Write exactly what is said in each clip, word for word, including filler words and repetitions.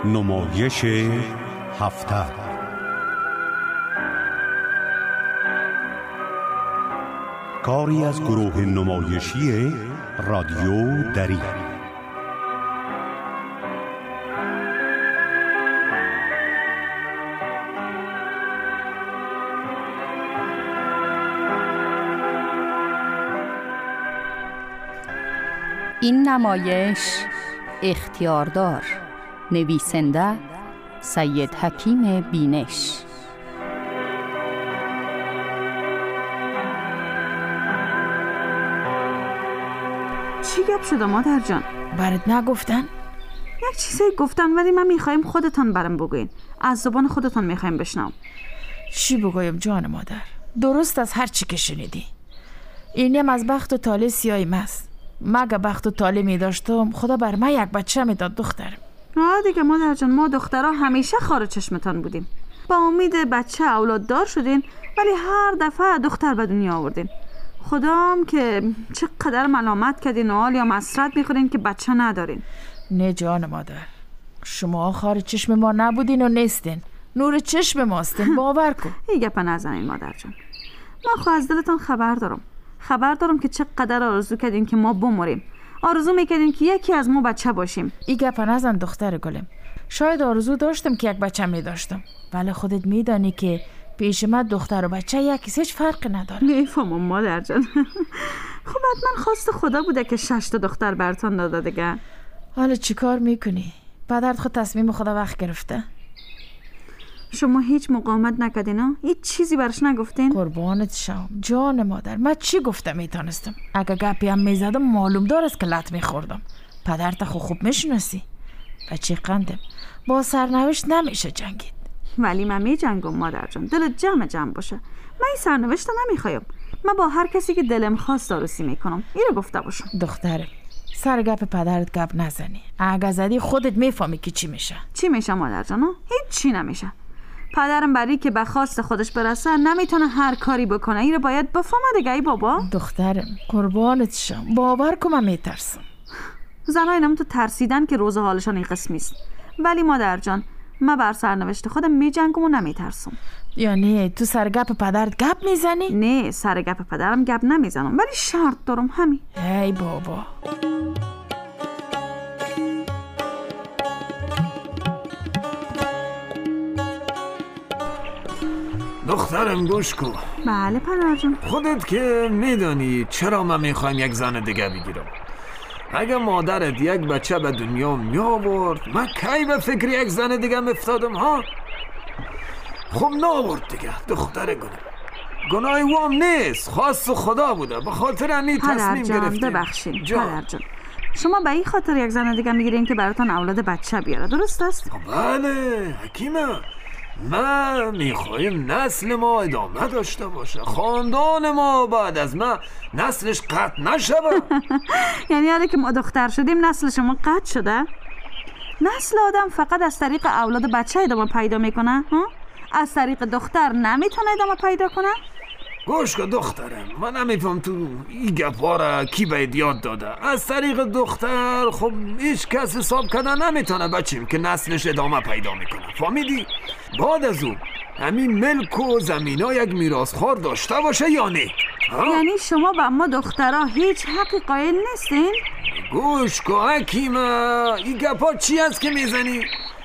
نمایش هفته. کاری از گروه نمایشی رادیو دری. این نمایش اختیاردار. نویسنده سید حکیم بینش. چی گپ شده مادر جان؟ برات نگفتن؟ یک چیزایی گفتن ولی من میخوایم خودتان برام بگوین. از زبان خودتان میخوایم بشنوم. چی بگویم جان مادر؟ درست از هر چی که شنیدی. اینم از بخت و طالع سیاهی است. مگه بخت و طالع می داشتم خدا بر من یک بچه میداد دخترم. آه دیگه مادر جان، ما دخترها همیشه خار چشمتان بودیم. با امید بچه اولاد دار شدین ولی هر دفعه دختر به دنیا آوردین. خدام که چقدر ملامت کردین و حال یا مسرت میخورین که بچه ندارین. نه جان مادر، شما خار چشم ما نبودین و نیستین، نور چشم ماستین. باور کن. این گپ نزنین مادر جان. ما خو از دلتان خبر دارم. خبر دارم که چقدر آرزو کردین که ما بمریم. آرزو میکردین که یکی از ما بچه باشیم. این گپ نزن دختر گلم. شاید آرزو داشتم که یک بچه میداشتم، ولی خودت میدانی که پیش من دختر و بچه یکی هیچ فرقی نداره. میفهمم مادر جان. خب حتما خواست خدا بوده که شش تا دختر برتان داده دیگه. حالا چی کار میکنی؟ پدرت خود تصمیم خدا وقت گرفته. شما هیچ مقاومت نکردین ها؟ هیچ چیزی برش نگفتین؟ قربانت شم جان مادر، من چی گفتم میتونستم؟ اگه گپی هم میزدم معلوم دار است که لط میخوردم. پدرت خو خوب میشناسی. بچه قندم با سرنوشت نمیشه جنگید. ولی من می جنگم مادر جان. دلت جمع جمع باشه. من این سرنوشت نمیخوایم. من با هر کسی که دلم خواست آرزو میکنم. اینو گفته باشم. دخترم سر گپ پدرت گپ نزنی. اگه زدی خودت میفهمی که چی میشه. چی میشه مادر جان؟ هیچ چی نمیشه. پدرم برای که به خواست خودش برسه نمیتونه هر کاری بکنه. این رو باید بفهمه دیگه ای بابا. دخترم قربانت شم، باور کن من میترسم. زنای نم تو ترسیدن که روز حالشان این قسمی است. ولی مادر جان من بر سرنوشت خودم میجنگم و نمیترسم. یعنی تو سر گپ پدرت گپ میزنی؟ نه سر گپ پدرم گپ نمیزنم، ولی شرط دارم همین. ای بابا. دخترم گوش کن. بله پدر جان. خودت که میدانی چرا من میخوایم یک زن دیگه بگیرم. اگه مادرت یک بچه به دنیا می آورد من کی به فکر یک زن دیگه میفتادم ها؟ خب نآورد دیگه دختر گناه. گناه وام نیست، خواست خدا بوده. به خاطر انی تصمیم گرفتیم. پدر جان ببخشید پدر جان. شما به این خاطر یک زن دیگه میگیرین که براتون اولاد بچه بیاره، درست است؟ بله حکیمه. من میخوایم نسل ما ادامه داشته باشه، خاندان ما بعد از ما نسلش قطع نشه. یعنی حالا که ما دختر شدیم نسل شما قطع شده؟ نسل آدم فقط از طریق اولاد بچه ادامه پیدا میکنه؟ ها؟ از طریق دختر نمیتونه ادامه پیدا کنه؟ گوش کن دخترم، من نمیفهم تو این گپا را کی باید یاد داده. از طریق دختر خب هیچ کس حساب کردن نمیتونه بچیم که نسلش ادامه پیدا میکنه. فهمیدی؟ بعد از اون همین ملک و زمین ها یک میراثخوار داشته باشه یا نه؟ یعنی شما با ما دخترها هیچ حقی قائل نیستین؟ گوش کن حکیمه، این گپا چی هست که میزنی؟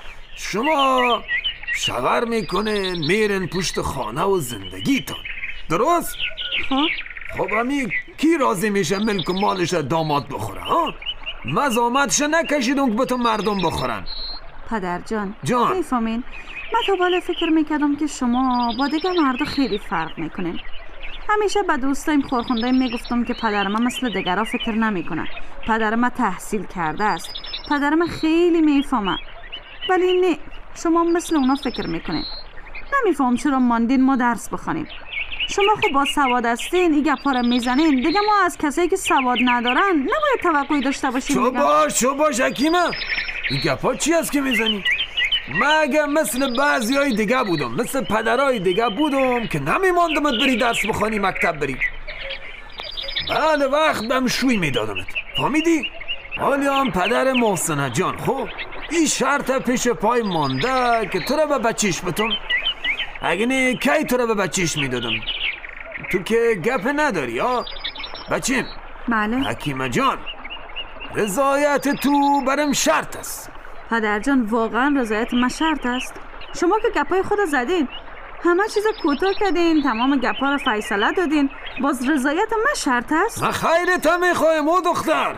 شما شغر میکنه میرن پشت خانه و زندگیتون، درست؟ خب خب همین کی راضی میشه ملک و مالش داماد بخوره ها؟ مزامتش نکشیدون که به تو مردم بخورن. پدر جان جان میفهمین؟ من تا بالا فکر میکردم که شما با دیگه مردا خیلی فرق میکنین. همیشه به دوستایم خورخوندایم میگفتم که پدر من مثل دیگرها فکر نمیکنه. پدر من تحصیل کرده است. پدر من خیلی میفهمه. ولی نه، شما مثل اونا فکر میکنین. نمیفهم چرا ماندین ما درس بخونیم. شما خب با سواد هستین این گپا رو میزنین، دیگه ما از کسایی که سواد ندارن نباید توقعی داشته باشیم. چو باش چو باش حکیمه، این گپا چی هست که میزنی؟ من اگه مثل بعضی های دیگه بودم، مثل پدرهای دیگه بودم که نمیماندمت بری درس بخوانی مکتب بری. بله وقت بهم شوی میدادمت، فهمیدی؟ حالی هم پدر محسن جان خب این شرط پیش پای مانده که تو را به بچیش بتون. اگه نه کی تو را به بچیش میدادم. تو که گپ نداری ها بچیم. بله حکیمه جان، رضایت تو برم شرط است. پدر جان واقعا رضایت من شرط است؟ شما که گپای خود زدین، همه چیز کوتاه کردین، تمام گپا رو فیصله دادین، باز رضایت من شرط است؟ من خیرت هم میخوایم او دختر.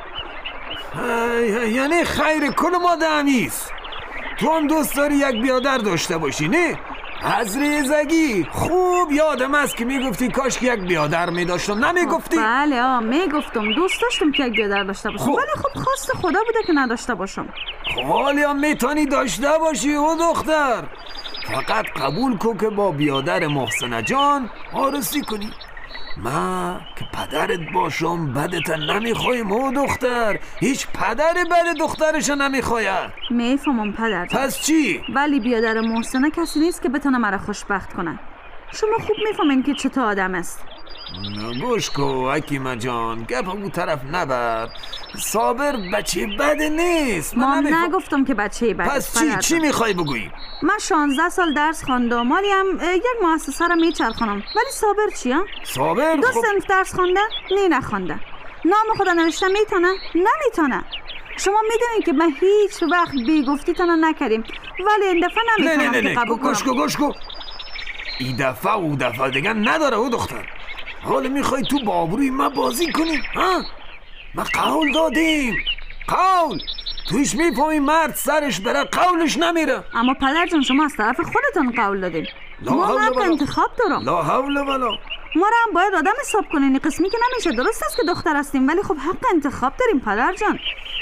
یعنی خیر کل ما دمیست. تو هم دوست داری یک بیادر داشته باشی نه؟ از ریزگی خوب یادم است که میگفتی کاش که یک بیادر میداشتم. نمیگفتی؟ بله آه میگفتم دوست داشتم که یک بیادر داشته باشم، ولی خب خواست خدا بوده که نداشته باشم. حالی هم میتونی داشته باشی او دختر، فقط قبول کن که با بیادر محسن جان آرسی کنی. من که پدرت باشم بدت نمیخوایم او دختر. هیچ پدر بد دخترش نمیخواید. میفهمم پدر جان. پس چی؟ ولی بیادر محسن کسی نیست که بتونه مرا خوشبخت کنه. شما خوب میفهمین که چطور آدم است. گوش کو حکیمه جان، گپ اون طرف نبر. صابر بچه بد نیست. ما نمیف... نگفتم که بچه بد. پس چی چی میخوای بگویی؟ من شانزده سال درس خواندم، ولی هم یک مؤسسه رو میچرخونم. ولی صابر چی ها؟ صابر دو خب... سنف درس خونده؟ نه نخونده. نام خدا نوشته میتونه؟ نمیتونه. شما میدونید که من هیچ وقت بیگفتی تنو نکردیم، ولی این دفعه نمیتونم نه نه نه که قبول گوش کو گوش کو. این دفعه او دفعه دیگه نداره او دختر. حالا میخوای تو بابروی ما بازی کنی ها؟ ما قول دادیم، قول. تویش میفهمی مرد سرش بره قولش نمیره. اما پدر جان شما از طرف خودتون قول دادین. ما حق انتخاب دارم. لا حول ولا. ما را هم باید آدم حساب کنین. قسمی که نمیشه. درست است که دختر هستیم، ولی خب حق انتخاب داریم پدر جان.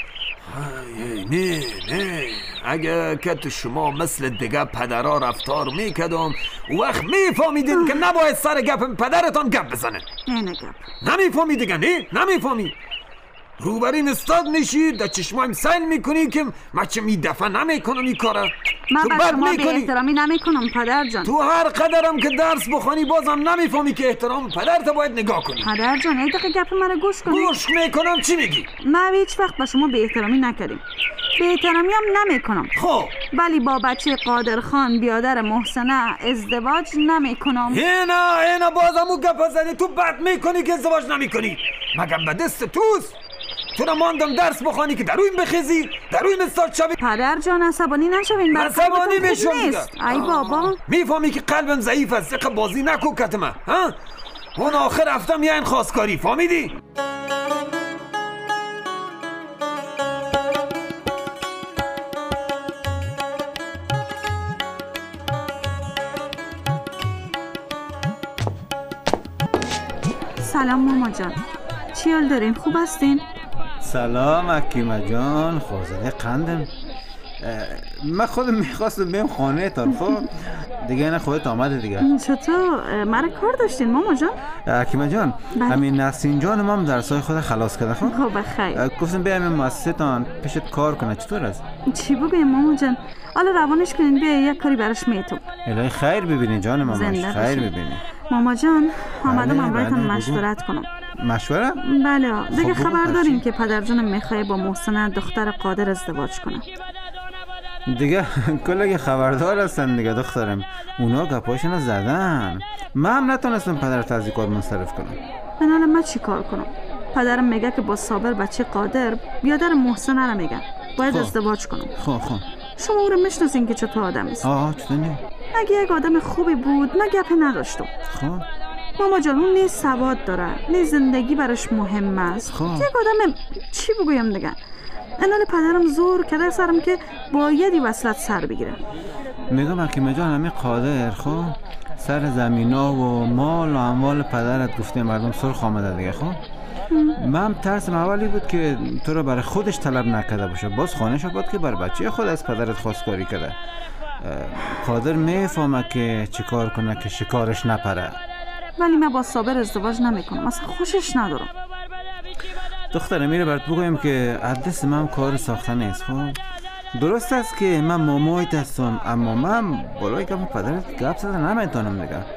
نه نه اگه که تو شما مثل دیگه پدرها رفتار میکدم وقت میفهمیدین که نباید سر گپ پدرتان گپ بزنه. نه نه گپ نمیفهمی دیگه نه نمیفهمی. روبرین استاد میشی در چشمایم سیل میکنی که من چه می دفعه نمیکنم این کاره. من بر شما به احترامی نمیکنم پدر جان. تو هر قدرم که درس بخوانی بازم نمیفهمی که احترام پدرت باید نگاه کنی. پدر جان یه دقیقه گپ من رو گوش کنی. گوش میکنم. چی میگی؟ من هیچ وقت به شما به احترامی نکردیم، به احترامی هم نمیکنم. خب ولی با بچه قادر خان بیادر محسنه ازدواج نمیکنم. اینا اینا بازم او گپ زدی. تو بد میکنی که ازدواج نمیکنی. مگم به دست توست. تو را ماندم درس بخوانی که در رویم بخیزی، در رویم استاد شوی. پدر جان عصبانی نشوین. عصبانی میشم دیگه. ای بابا میفهمی که قلبم ضعیف است. دقیقه بازی نکو کتمه ها. اون آخر رفتم یه این خواستگاری. فهمیدی؟ سلام ماما جان، چی حال دارین؟ خوب هستین؟ سلام حکیمه جان، خوزده قندم. من خودم میخواستم بیم خانه تان. خب دیگه نه خودت آمده دیگه. چطور؟ مرا کار داشتین ماما جان؟ حکیمه جان همین نسرین جانم هم درسای خود خلاص کرده. خب خب بخیر. گفتم بیایم این مؤسسه تان پیشت کار کنه. چطور است؟ چی بگویم ماما جان؟ حالا روانش کنین بیا یک کاری براش میتون. الهی خیر ببینی جان ماماش، خیر ببینی. ماما جان آمدم امرویتان مشورت کنم. مشوره؟ بله دیگه خب خبر داریم که پدر جانم میخواه با محسن دختر قادر ازدواج کنه. دیگه کلگی خبردار هستن دیگه دخترم. اونا گپاشونو زدن. من هم نتونستم پدرت از این کار منصرف کنم. من حالا من چی کار کنم؟ پدرم میگه که با صابر بچه قادر بیادر محسن رو میگه باید خب. ازدواج کنم. خب خب شما او رو میشناسین که چطور آدم است؟ آه چطور نه؟ اگه یک آدم خوبی بود من گپ نداشتم. خب ماما جان اون نه سواد داره نه زندگی براش مهم است. خب. یک آدم چی بگویم دیگه؟ انال پدرم زور کرده سرم که بایدی وصلت سر بگیره. میگم حکیمه جان همین قادر خب سر زمینا و مال و اموال پدرت گفته مردم سرخ آمده دیگه. خب من ترسم اولی بود که تو رو برای خودش طلب نکرده باشه، باز خانه‌ش بود که برای بچه خود از پدرت خواستگاری کرده. قادر میفهمه که چی کار کنه که شکارش نپره. ولی من با صابر ازدواج نمیکنم، اصلا خوشش ندارم. دختره میره برات بگویم که عدس من کار ساخته نیست. خب درست است که من مامایت هستم، اما من بالای گپ پدرت گپ زدن نمیتونم دیگه.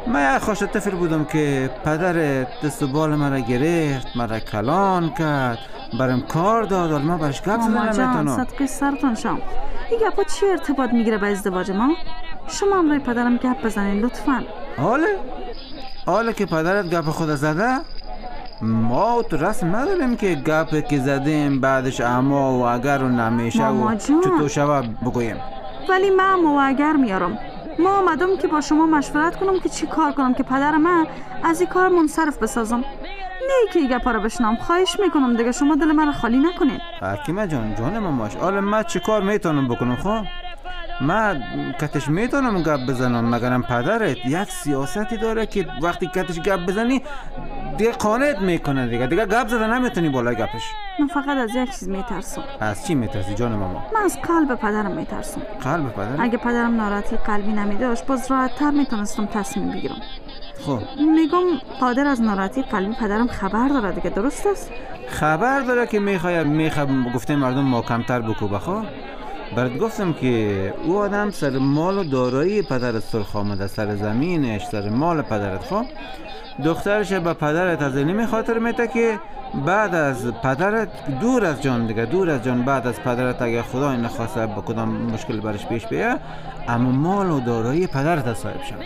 من یک خوش طفل بودم که پدر دست و بال مرا گرفت، مرا کلان کرد، برم کار داد، ولی ما برش گپ زدن ماما جان نمیتونم. صدقه سرتان شم. این گپا چی ارتباط میگیره به ازدواج ما؟ شما هم روی پدرم گپ بزنین لطفاً. حاله؟ حاله که پدرت گپ خود زده؟ ما تو رسم نداریم که گپ که زدیم بعدش اما و اگر و نمیشه و چطور شوه بگویم. ولی من اما و اگر میارم. ما آمدم که با شما مشورت کنم که چی کار کنم که پدر من از این کار منصرف بسازم. نه که این گپا رو بشنم. خواهش میکنم دیگه شما دل من خالی نکنید. حکیمه جان جان ماماش، حالا من چی کار میتونم بکنم؟ خب من کتش میتونم گپ بزنم، مگرم پدرت یک سیاستی داره که وقتی کتش گپ بزنی دیگه قانعت میکنه، دیگه دیگه گپ زدن نمیتونی بالا گپش. من فقط از یک چیز میترسم. از چی میترسی جان ماما؟ من از قلب پدرم میترسم. قلب پدر؟ اگه پدرم ناراحتی قلبی نمیداشت باز راحت تر میتونستم تصمیم بگیرم. خب میگم قادر از ناراحتی قلبی پدرم خبر داره دیگه، درست است؟ خبر داره که میخواد میخواد گفته مردم ما کمتر بکوبه. خب برات گفتم که او آدم سر مال و دارایی پدرت سرخ آمده، سر زمینش، سر مال پدرت. خب دخترش به پدرت از این خاطر میته که بعد از پدرت دور از جان دیگه دور از جان بعد از پدرت اگه خدا نخواسته با کدام مشکل برش پیش بیه، اما مال و دارایی پدرت صاحب شد.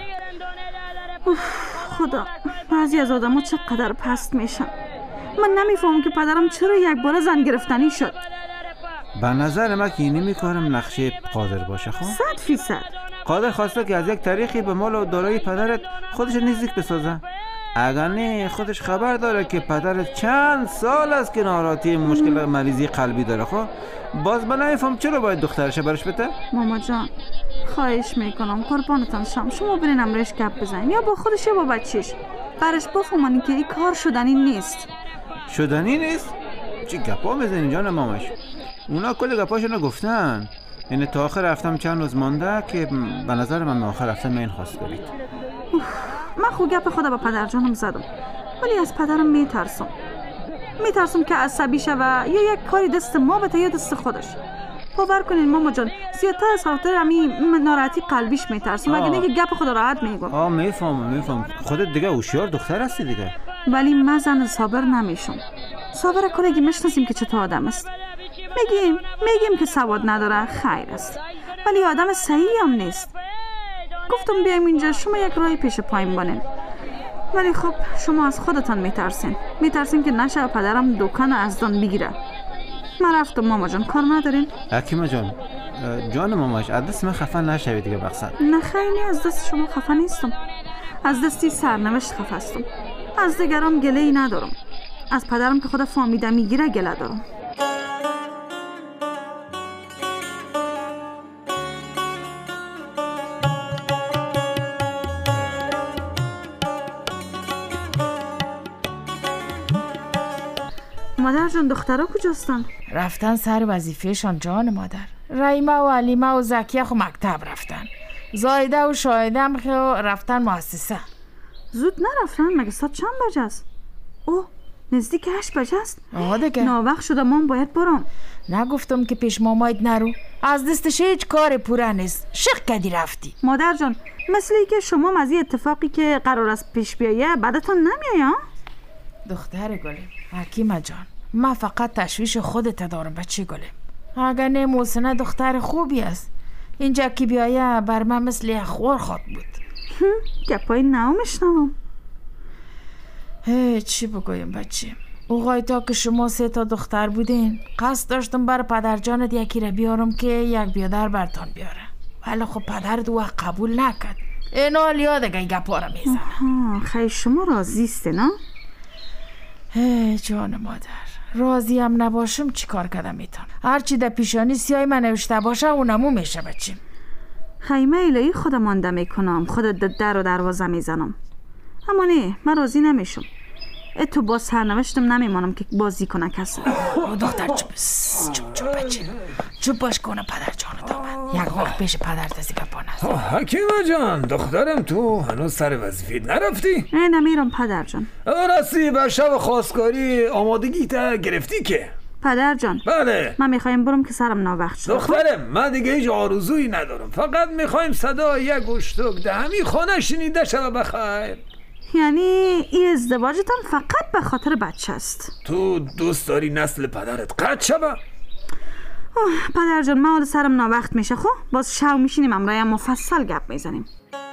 خدا بعضی از آدم ها چقدر پست میشن. من نمیفهمم که پدرم چرا یک بار زن گرفتنی شد. به نظر من که اینی میکارم نقشه قادر باشه. خب صد فیصد قادر خواسته که از یک طریقی به مال و دارایی پدرت خودش نزدیک بسازه. اگر نه خودش خبر داره که پدرت چند سال است که ناراحتی مشکل مریضی قلبی داره. خب باز من نمیفهم چرا باید دخترش برش بده. ماما جان خواهش میکنم قربانتان شم، شما برین امرش گپ بزنین یا با خودش یا با بچهش، برش بفهمانی که این کار شدنی نیست. شدنی نیست؟ چی گپا میزنی جان ماماش؟ اونا کل گپاشونو گفتن. یعنی تا آخر رفتم چند روز مانده که به نظر من آخر رفتم من خواست دارید. من خود گپ خدا با پدر جانم زدم، ولی از پدرم میترسم. میترسم که عصبی شه و یا یک کاری دست ما بته یا دست خودش. باور کنین ماما جان زیادتر از خاطر همین ناراحتی قلبیش میترسم، اگه نه گپ خدا راحت میگم. آه میفهمم میفهمم خودت دیگه هوشیار دختر هستی دیگه. ولی من زن صابر نمیشم. صابر کلگی میشناسیم که چطور آدم است. میگیم میگیم که سواد نداره، خیر است، ولی آدم صحیحی هم نیست. گفتم بیایم اینجا شما یک راهی پیش پایم بانین، ولی خب شما از خودتان میترسین میترسین که نشه پدرم دکان از دان بگیره. من رفتم ماما جان، کار ندارین؟ حکیمه جان جان ماماش از دست من خفه نشوی دیگه بخصد. نه خیلی از دست شما خفه نیستم، از دستی سرنوشت خفه هستم. از دیگران گله ای ندارم، از پدرم که خود فامیده میگیره گله دارم. مادر جان دخترها کجاستن؟ رفتن سر وظیفهشان جان مادر. رحیمه و علیمه و زکیه خو مکتب رفتن، زایده و شاهده هم خو رفتن مؤسسه. زود نرفتن؟ مگه ساعت چند بجه است؟ اوه نزدیک هشت بجه است. آه دیگه ناوقت شده، من باید برم. نگفتم که پیش مامایت نرو؟ از دستش هیچ کار پوره نیست، شق کدی رفتی. مادر جان مثلی که شما از این اتفاقی که قرار است پیش بیایه بعدتان نمیایه؟ دختر گلم حکیمه جان من فقط تشویش خودت دارم بچه گلم. اگر نه محسنه دختر خوبی است، اینجا که بیایه بر من مثل یک خور خواد بود. گپای نو میشنوم. هی چی بگویم بچه، اوقای تا که شما سه تا دختر بودین قصد داشتم بر پدر جانت یکی را بیارم که یک بیادر برتان بیاره، ولی خب پدرت او قبول نکرد. اینا لیا دیگه گپا را میزنه. خیلی شما راضیسته نه؟ هی جان مادر راضی هم نباشم چی کار کردم میتونم؟ هرچی در پیشانی سیای من نوشته باشه اونمو میشه بچیم. خیمه الهی خودم مانده میکنم، خودت در و دروازه میزنم، اما نه من راضی نمیشم. تو با سرنوشتم نمیمانم که بازی کنه کسی. دختر چوب چوب چوب بچه چوب باش کنه پدر جانو دامن یک وقت پیش پدر دزی گپا نزد. حکیمه جان دخترم تو هنوز سر وظیفه نرفتی؟ نه نمیرم پدر جان. راستی به شب خواستگاری آمادگی تا گرفتی که؟ پدر جان. بله. من میخوایم برم که سرم ناوقت شد. دخترم من دیگه هیچ آرزویی ندارم، فقط میخوایم صدای یک گوشتک ده همین خانه شنیده شده بخیر. یعنی این ازدواجتان فقط به خاطر بچه است؟ تو دوست داری نسل پدرت قطع شده؟ پدر جان من حالا سرم ناوقت میشه، خب باز شو میشینیم امرای مفصل گپ میزنیم.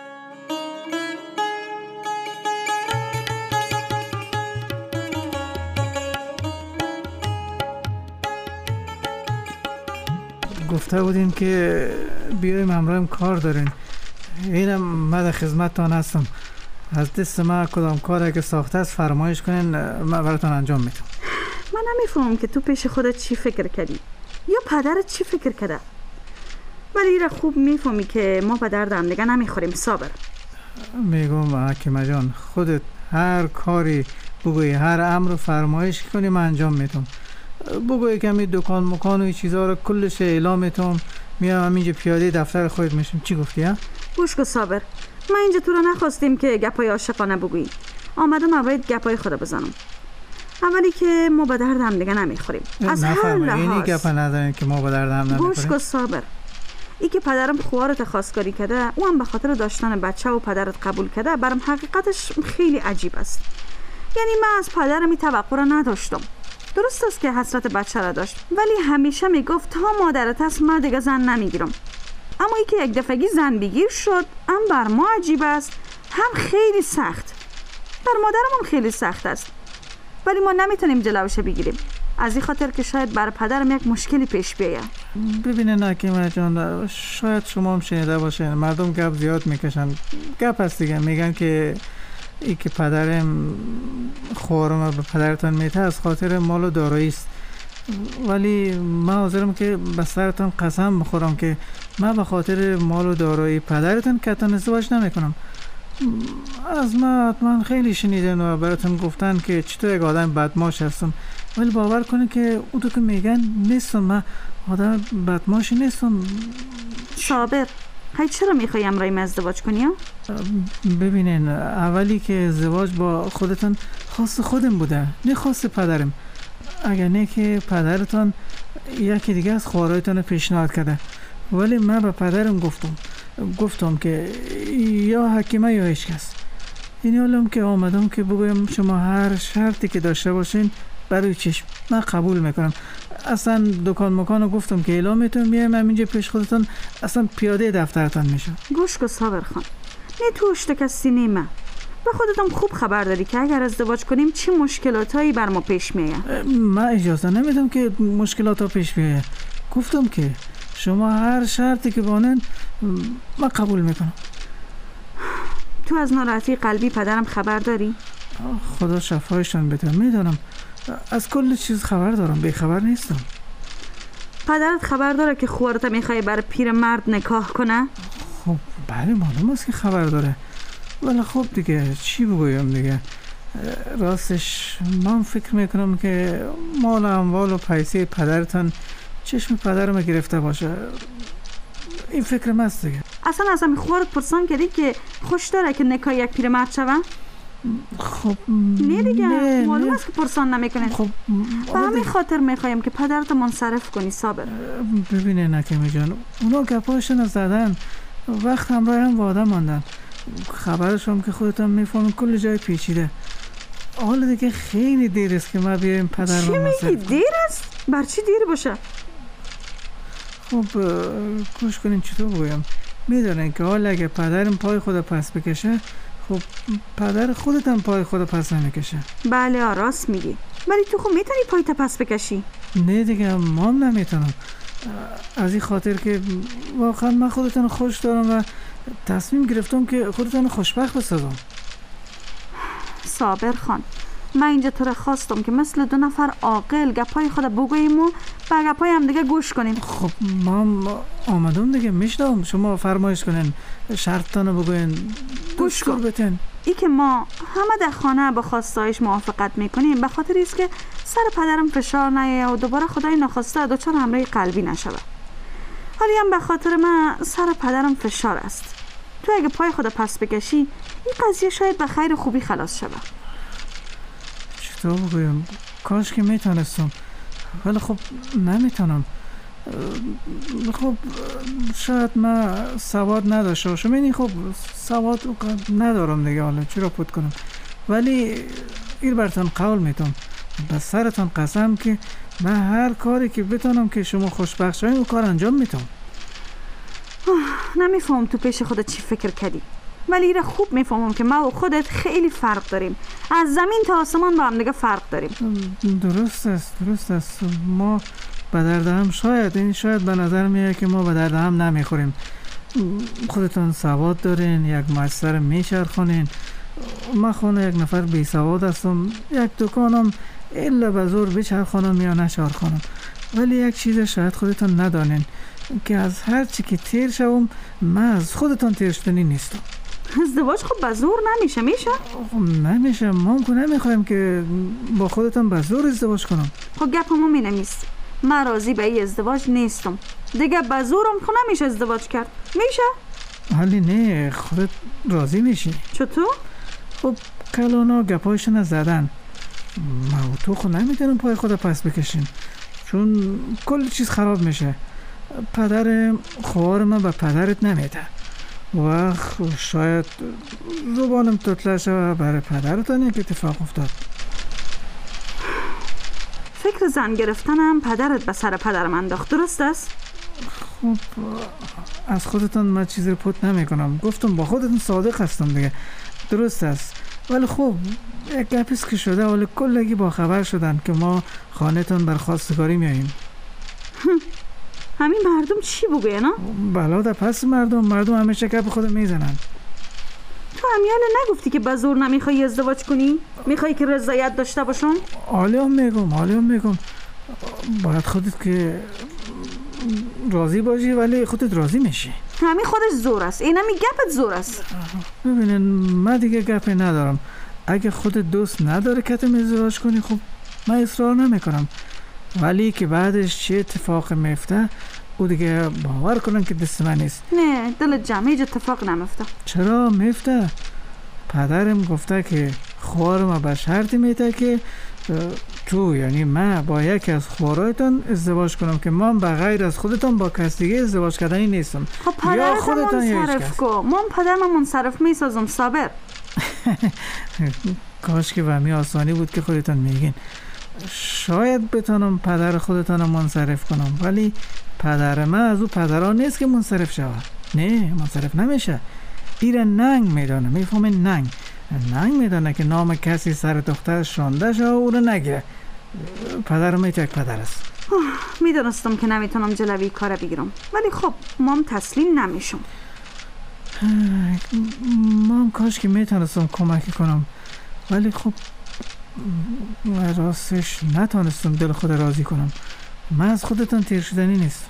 گفته بودیم که بیایم همراهم کار دارین، اینم من در خدمتتان هستم. از دست من کدام کاری که ساخته است فرمایش کنین من براتون انجام میدم. من نمیفهمم که تو پیش خودت چی فکر کردی یا پدرت چی فکر کرده، ولی را خوب میفهمی که ما به درد هم دیگه نمیخوریم. صابر میگم حکیمه جان خودت هر کاری بگوی، هر امر فرمایش کنی من انجام میدم. بگوی که می دکان مکان و چیزا رو کلش اعلام میتونم، میام همینجا پیاده دفتر خودت میشم. چی گفتی ها؟ گوش کن صابر، ما اینجا تو رو نخواستیم که گپای عاشقانه بگویی، آمدم اول گپای خدا بزنم. اولی که ما به درد هم دیگه نمیخوریم از هر لحاظ. اینی گپا نداریم که ما به درد هم نمیخوریم. گوش کن صابر، ای که پدرم خوارت خواستگاری کرده او هم به خاطر داشتن بچه و پدرت قبول کرده، برام حقیقتش خیلی عجیب است. یعنی من از پدرم این توقع را نداشتم. درست است که حسرت بچه را داشت، ولی همیشه میگفت تا مادرت هست من دیگه زن نمیگیرم. اما ای که یک دفعگی زن بگیر شد هم بر ما عجیب است هم خیلی سخت. بر مادرم هم خیلی سخت است، ولی ما نمیتونیم جلوش بگیریم، از این خاطر که شاید بر پدرم یک مشکلی پیش بیاید. ببینه حکیمه جان، شاید شما هم شنیده باشین مردم گپ زیاد میکشن. گپ هست دیگه، میگن که ای که پدرم خوارم به پدرتان میته از خاطر مال و دارایی است، ولی من حاضرم که به سرتان قسم بخورم که من به خاطر مال و دارایی پدرتان کتان ازدواج نمیکنم. از من حتما خیلی شنیدن و براتون گفتن که چطور یک آدم بدماش هستم، ولی باور کنه که او تو که میگن نیستم، من آدم بدماشی نیستم. صابر هی چرا میخوایی امرای من ازدواج کنی؟ ببینین اولی که ازدواج با خودتان خاص خودم بوده، نه خاص پدرم. اگر نه که پدرتان یکی دیگه از خوارایتان پیشنهاد کرده، ولی من به پدرم گفتم گفتم که یا حکیمه یا هیچ کس. این حالم که آمدم که بگویم شما هر شرطی که داشته باشین برای چشم من قبول میکنم. اصلا دکان مکانو گفتم که اعلام میتونم میایم همینجا پیش خودتان، اصلا پیاده دفترتان میشم. گوش کن صابر خان، نه تو اشتکستی نیمه، به خودتم خوب خبر داری که اگر ازدواج کنیم چه مشکلاتایی بر ما پیش میاد. من اجازه نمیدم که مشکلات ها پیش بیاید. گفتم که شما هر شرطی که بانن من قبول میکنم. تو از ناراحتی قلبی پدرم خبر داری؟ خدا شفایشان بده. میدونم از کل چیز خبر دارم، بی خبر نیستم. پدرت خبر داره که خوارت میخوای برای پیر مرد نکاح کنه؟ خب بله معلوم است که خبر داره، ولی خب دیگه چی بگویم دیگه. راستش من فکر میکنم که مال اموال و پیسه پدرتان چشم پدرم گرفته باشه. این فکرم است دیگه. اصلا از همین خوارت پرسان کردی که خوش داره که نکاح یک پیر مرد شوه؟ خب نه دیگه، نه معلوم نه. است که پرسان نمیکنه. خب به همین خاطر میخوایم که پدرت منصرف کنی صابر. ببینه نکمی جان، اونا گپاشون از زدن وقت همراه هم واده ماندن. خبرش هم که خودتون میفهمین کل جای پیچیده. حالا دیگه خیلی دیر است که ما بیایم پدر چی میگی دیر است؟ بر چی دیر باشه؟ خب گوش کنین چطور بگویم. میدونین که حالا اگه پدرم پای خود پس بکشه، خب پدر خودت هم پای خود پس نمیکشه. بله راست میگی، ولی تو خب میتونی پای تا پس بکشی. نه دیگه ما هم نمیتونم، از این خاطر که واقعا من خودتان خوش دارم و تصمیم گرفتم که خودتان خوشبخت بسازم. صابر خان، من اینجا تو را خواستم که مثل دو نفر عاقل گپای خود بگوییم و به گپای هم دیگه گوش کنیم. خب ما آمدم دیگه، میشنم شما فرمایش کنین، شرطتانو بگوین، گوش کن. بتن ای که ما همه در خانه با خواستایش موافقت میکنیم به خاطر است که سر پدرم فشار نیه و دوباره خدای نخواسته دوچار همراه قلبی نشود. حالی هم به خاطر من سر پدرم فشار است. تو اگه پای خود پس بکشی این قضیه شاید به خیر خوبی خلاص شود. چطور بگویم، کاش که میتونستم. ولی خب نمیتونم. خب شاید من سواد نداشته باشم، یعنی خب سواد ندارم دیگه، حالا چرا پود کنم. ولی این برتون قول میتونم، به سرتون قسم که من هر کاری که بتونم که شما خوشبخت شوین اون کار انجام میتونم. نمیفهم تو پیش خودت چی فکر کردی، ولی ایره خوب میفهمم که ما و خودت خیلی فرق داریم، از زمین تا آسمان با هم دیگه فرق داریم. درست است درست است ما به درد هم شاید این شاید به نظر میاد که ما به درد هم نمیخوریم. خودتون سواد دارین، یک مستر میچرخونین، من خونه یک نفر بی سواد هستم، یک دکانم الا به زور بچرخونم یا نچرخونم. ولی یک چیز شاید خودتون ندانین که از هر چی که تیر شوم من از خودتون تیر شدنی نیستم. ازدواج خب به زور نمیشه. میشه؟ نمیشه. ما هم که نمیخوایم که با خودتون به زور ازدواج کنم. خب گپ همون اینه نیست، من راضی به این ازدواج نیستم دیگه، به زورم خب نمیشه ازدواج کرد. میشه؟ ولی نه، خودت راضی میشی. چطور؟ خب کلانا گپایشون زدن، ما و تو خود نمیتونم پای خود پس بکشیم چون کل چیز خراب میشه. پدر خوار من به پدرت نمیده و شاید زبانم تطلع شد برای پدرتان یک اتفاق افتاد. فکر زن گرفتنم پدرت به سر پدر من انداخت، درست است؟ خب از خودتان من چیزی رو پوت نمی کنم، گفتم با خودتون صادق هستم دیگه، درست است. ولی خب یک گپیست که شده، ولی کلگی با خبر شدن که ما خانه‌تان بر خواستگاری میاییم. همین مردم چی بگه نه؟ بلا در پس مردم مردم همیشه گپ خود میزنن. تو همیاله نگفتی که به زور نمیخوای ازدواج کنی؟ میخوای که رضایت داشته باشم؟ حالا میگم حالا میگم باید خودت که راضی باشی، ولی خودت راضی میشی. همین خودش زور است، این همی گپت زور است. ببینین من دیگه گپی ندارم، اگه خودت دوست نداره که تم ازدواج کنی خب من اصرار نمیکنم، ولی که بعدش چه اتفاق میفته او دیگه باور کنن که دست من نیست. نه دل جمع هیچ اتفاق نمیفته. چرا میفته؟ پدرم گفته که خوارم به شرطی میته که تو یعنی من با یکی از خوارایتان ازدواج کنم که من به غیر از خودتان با کس دیگه ازدواج کردنی نیستم. خب پدرت منصرف کو، من پدرم منصرف میسازم. صابر کاش که به همی آسانی بود که خودتان میگین. شاید بتونم پدر خودتان منصرف کنم، ولی پدر من از او پدران نیست که منصرف شود. نه منصرف نمیشه. ایره ننگ میدانه، میفهمه ننگ ننگ میدانه که نام کسی سر دختر شانده شد و او رو نگیره. پدر من یک پدر است. میدونستم که نمیتونم جلوی کار بگیرم، ولی خب مام تسلیم نمیشم. مام کاش که میتونستم کمک کنم، ولی خب راستش نتونستم دل خود راضی کنم. من از خودتان تیر شدنی نیست.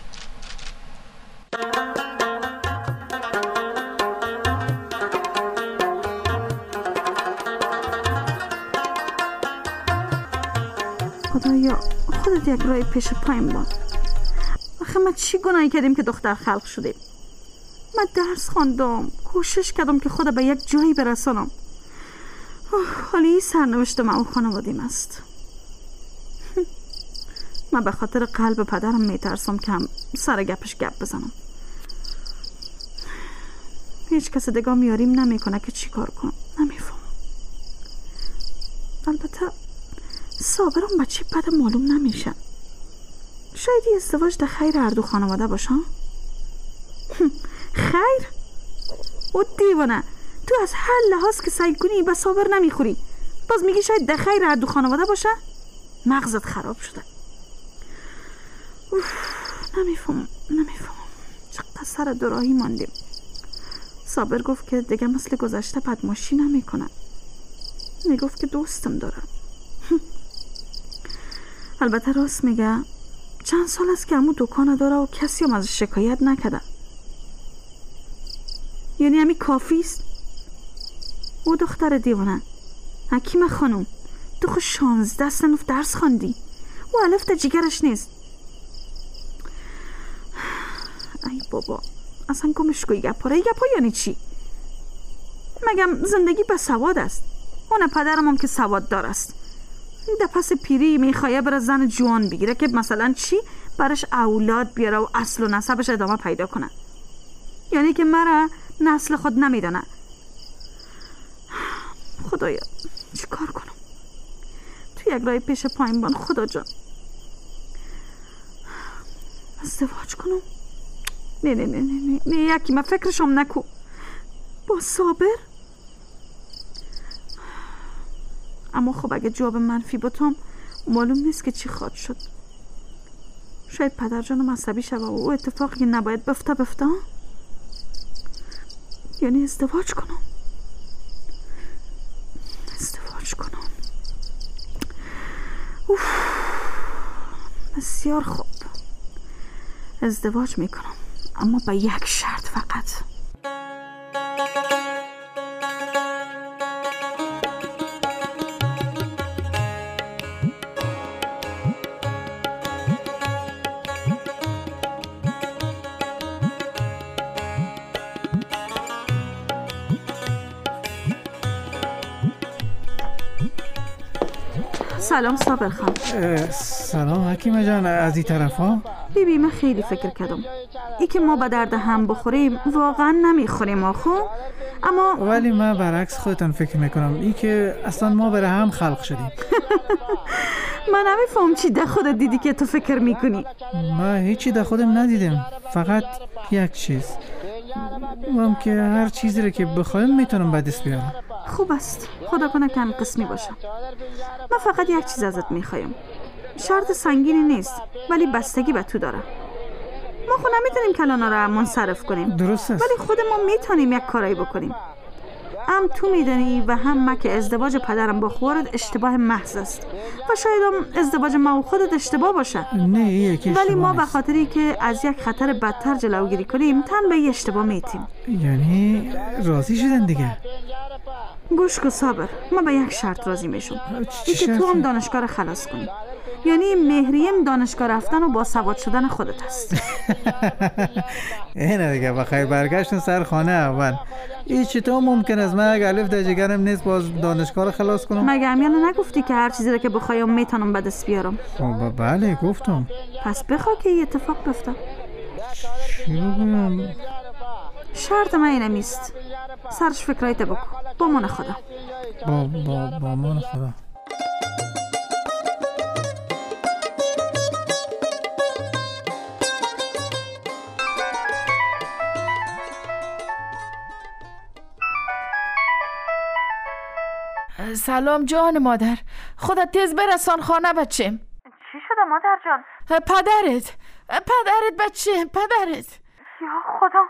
خدایا خودت یک رای پیش پایم باد. آخه ما چی گناهی کردیم که دختر خلق شدیم؟ من درس خواندم، کوشش کردم که خود به یک جایی برسانم، حالی سرنوشت من و خانوادیم است. من به خاطر قلب پدرم میترسم که هم سر گپش گپ بزنم. هیچ کس دیگه میاریم نمیکنه که چی کار کنم، نمیفهم. البته صابرم بچه بد معلوم نمیشن، شاید این ازدواج ده خیر هر دو خانواده باشه. خیر؟ او دیوانه، تو از هر لحاظ که سعی کنی به صابر نمیخوری، باز میگی شاید ده خیر هر دو خانواده باشه؟ مغزت خراب شده. اوف، نمیفهم نمیفهم چقدر سر دوراهی ماندیم. صابر گفت که دیگه مثل گذشته بدماشی نمیکنه، میگفت که دوستم داره. البته راست میگه، چند سال است که همون دکانه داره و کسی هم ازش شکایت نکرده. یعنی همی کافی است. او دختر دیوانه، حکیم خانم، تو خود شانزده صنف درس خواندی، او الف تا جیگرش نیست. ای بابا اصلا گمش گوی گپاره. ای گپا یعنی چی؟ مگم زندگی به سواد است؟ اون پدرم هم که سواد دار است، در پس پیری میخواه بره زن جوان بگیره که مثلا چی برش اولاد بیاره و اصل و نسبش ادامه پیدا کنه. یعنی که مرا نسل خود نمیدانه. خدایا چی کار کنم؟ تو یک راه پیش پایین بان خدا جان. ازدواج کنم؟ نه نه نه نه نه یکی من فکرشم نکو. با صابر؟ اما خب اگه جواب منفی باتم معلوم نیست که چی خواهد شد. شاید پدر جانم عصبی شوه و او اتفاقی نباید بفته بفته. یعنی ازدواج کنم. ازدواج کنم. اوف. بسیار خوب. ازدواج میکنم، اما با یک شرط فقط. سلام صابر خان. سلام حکیمه جان. از این طرف ها؟ بیبی من خیلی فکر کردم ای که ما به درد هم بخوریم واقعا نمیخوریم آخو. اما ولی من برعکس خودتان فکر میکنم ای که اصلا ما برای هم خلق شدیم. من نمیفهم چی ده خودت دیدی که تو فکر میکنی. من هیچی ده خودم ندیدم، فقط یک چیز. من که هر چیزی رو که بخوایم میتونم به دست بیارم. خوب است، خدا کنه که هم قسمی باشه. من فقط یک چیز ازت میخوایم. شرط سنگینی نیست ولی بستگی به تو داره. ما خود نمیتونیم کلانا را منصرف کنیم. درست است. ولی خود ما میتونیم یک کارایی بکنیم. هم تو میدانی و هم ما که ازدواج پدرم با خواهرت اشتباه محض است و شاید هم ازدواج ما و خودت اشتباه باشه. نه یکی ولی ما به خاطری که از یک خطر بدتر جلوگیری کنیم تن به این اشتباه میتیم. یعنی راضی شدن دیگه؟ گوش کن صابر، ما به یک شرط راضی میشم، ای که تو هم دانشگاه خلاص کنی. یعنی مهریم دانشگاه رفتن و با سواد شدن خودت است. اینه دیگه بخیر برگشتن سر خانه اول. این چطور ممکن است من اگه الف در جگرم نیست باز دانشگاه رو خلاص کنم؟ مگه همیانه نگفتی که هر چیزی رو که بخوایم میتونم به دست بیارم؟ خب بله گفتم. پس بخوا که این اتفاق بیفته. چی بگویم؟ شرط من اینه میست. سرش فکرایت بکن با من خدا. با با با من خدا. سلام جان مادر، خودت تیز برسان خانه بچم. چی شده مادر جان؟ پدرت پدرت بچه پدرت. یا خدا.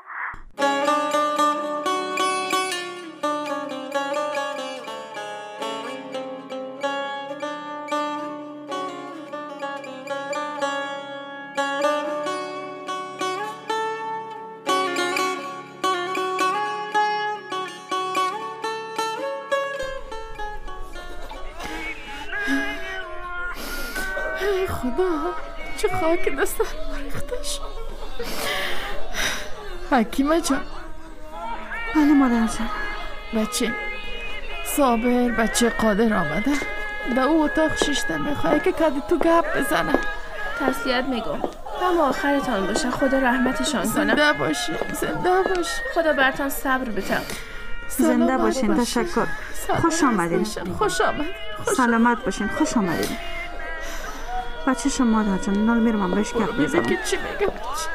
خدا چه خاک دستم ریخته شد. حکیمه جان. بله مادر جان. بچه صابر بچه قادر آمده در او اتاق ششته میخواه که کدی تو گپ بزنه. تسلیت میگم هم آخرتان باشه، خدا رحمتشان کنه. زنده باشی زنده باشی، خدا برتان صبر بده. زنده باشین. تشکر. خوش آمدین. خوش آمدین. سلامت باشین. خوش آمدین. بچه شما مادر جان نال میرم هم بهش گپ بزنم. که چی بگم بچه؟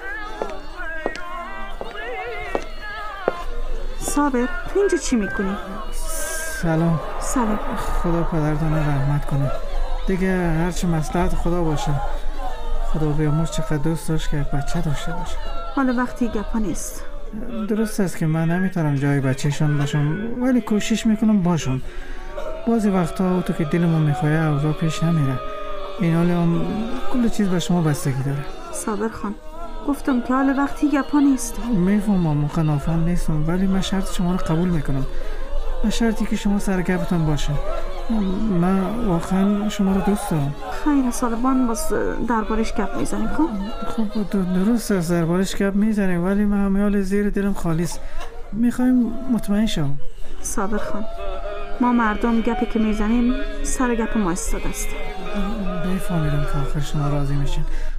صابر تو اینجا چی میکنی؟ سلام. سلام. خدا پدرتان رحمت کنه. دیگه هرچی مصلحت خدا باشه. خدا بیامرز چقدر دوست داشت که بچه داشته باشه. حالا وقتی گپا نیست. درست است که من نمیتونم جای بچهشون باشم ولی کوشش میکنم باشم. بعضی وقتا تو که دلمون میخواه اوضاع پیش نمیره. این حال هم کل چیز به شما بستگی داره. صابر خان گفتم که حال وقتی گپا نیست. میفهمم مخنافم نیستم ولی من شرط شما رو قبول میکنم. به شرطی که شما سر گپتون باشه. من واقعا شما رو دوست دارم. خیلی سالبان باز دربارش گپ میزنیم. خب خب درست است دربارش گپ میزنیم ولی من همیال زیر دلم خالیست. میخوایم مطمئن شم. صابر خان ما مردم گپی که میزنیم سر گپ ما استاد است. بفهمیدم که آخر شما راضی میشین.